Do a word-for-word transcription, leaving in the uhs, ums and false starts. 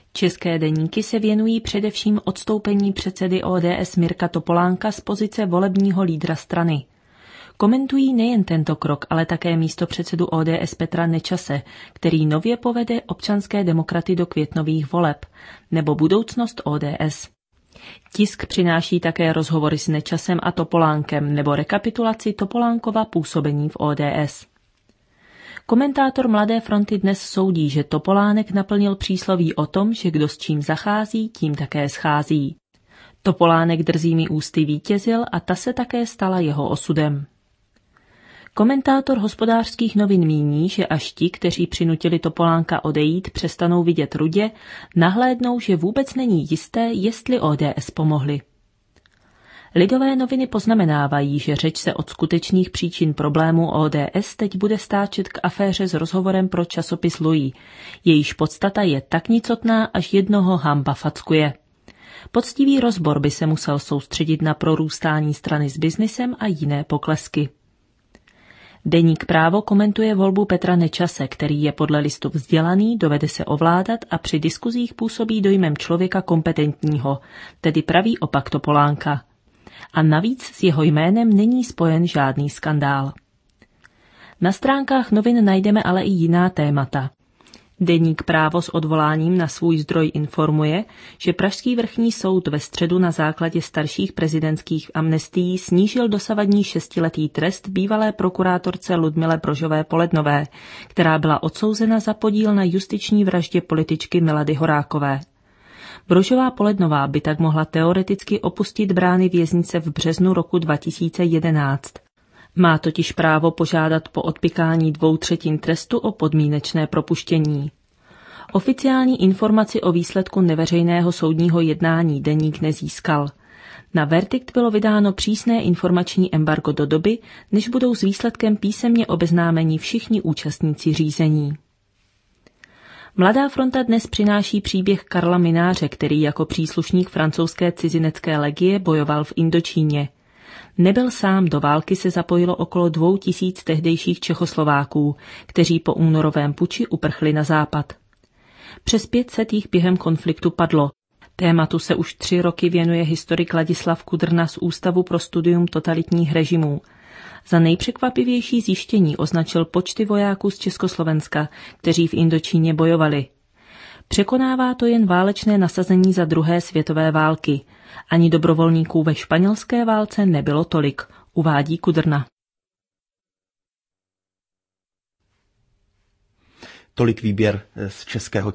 České deníky se věnují především odstoupení předsedy O D S Mirka Topolánka z pozice volebního lídra strany. Komentují nejen tento krok, ale také místopředsedu O D S Petra Nečase, který nově povede občanské demokraty do květnových voleb, nebo budoucnost O D S. Tisk přináší také rozhovory s Nečasem a Topolánkem nebo rekapitulaci Topolánkova působení v O D S. Komentátor Mladé fronty dnes soudí, že Topolánek naplnil přísloví o tom, že kdo s čím zachází, tím také schází. Topolánek drzými ústy vítězil a ta se také stala jeho osudem. Komentátor Hospodářských novin míní, že až ti, kteří přinutili Topolánka odejít, přestanou vidět rudě, nahlédnou, že vůbec není jisté, jestli O D S pomohli. Lidové noviny poznamenávají, že řeč se od skutečných příčin problémů O D S teď bude stáčet k aféře s rozhovorem pro časopis Louis. Jejíž podstata je tak nicotná, až jednoho hamba fackuje. Poctivý rozbor by se musel soustředit na prorůstání strany s biznisem a jiné poklesky. Deník Právo komentuje volbu Petra Nečase, který je podle listu vzdělaný, dovede se ovládat a při diskuzích působí dojmem člověka kompetentního, tedy pravý opak Topolánka. A navíc s jeho jménem není spojen žádný skandál. Na stránkách novin najdeme ale i jiná témata. Deník Právo s odvoláním na svůj zdroj informuje, že Pražský vrchní soud ve středu na základě starších prezidentských amnestií snížil dosavadní šestiletý trest bývalé prokurátorce Ludmile Brožové Polednové, která byla odsouzena za podíl na justiční vraždě političky Milady Horákové. Brožová Polednová by tak mohla teoreticky opustit brány věznice v březnu roku dva tisíce jedenáct. Má totiž právo požádat po odpykání dvou třetin trestu o podmínečné propuštění. Oficiální informaci o výsledku neveřejného soudního jednání deník nezískal. Na verdikt bylo vydáno přísné informační embargo do doby, než budou s výsledkem písemně obeznámeni všichni účastníci řízení. Mladá fronta dnes přináší příběh Karla Mináře, který jako příslušník francouzské cizinecké legie bojoval v Indočíně. Nebyl sám, do války se zapojilo okolo dvou tisíc tehdejších Čechoslováků, kteří po únorovém puči uprchli na západ. Přes pět set jich během konfliktu padlo. Tématu se už tři roky věnuje historik Ladislav Kudrna z Ústavu pro studium totalitních režimů. Za nejpřekvapivější zjištění označil počty vojáků z Československa, kteří v Indočíně bojovali. Překonává to jen válečné nasazení za druhé světové války. Ani dobrovolníků ve španělské válce nebylo tolik, uvádí Kudrna. Tolik výběr z českého